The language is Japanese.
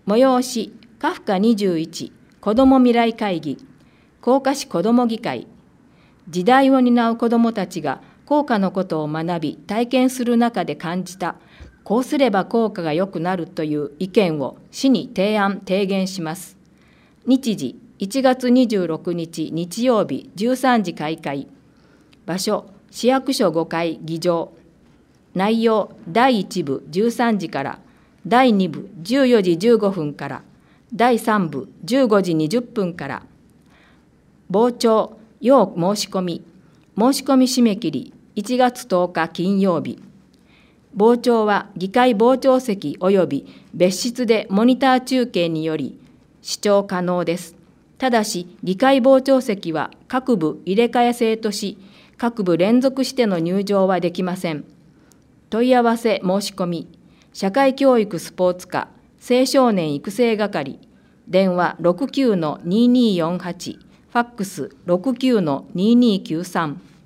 催しカフカ21子ども未来会議、甲賀市子ども議会、時代を担う子どもたちが校歌のことを学び体験する中で感じた、こうすれば校歌が良くなるという意見を市に提言します。日時1月26日日曜日13時開会。場所市役所5階議場。内容第1部13時から、第2部14時15分から、第3部15時20分から。傍聴要申し込み締め切り1月10日金曜日。傍聴は議会傍聴席及び別室でモニター中継により視聴可能です。ただし議会傍聴席は各部入れ替え制とし、各部連続しての入場はできません。問い合わせ申し込み、社会教育スポーツ課青少年育成係、電話 69-2248、ファックス 69-2293。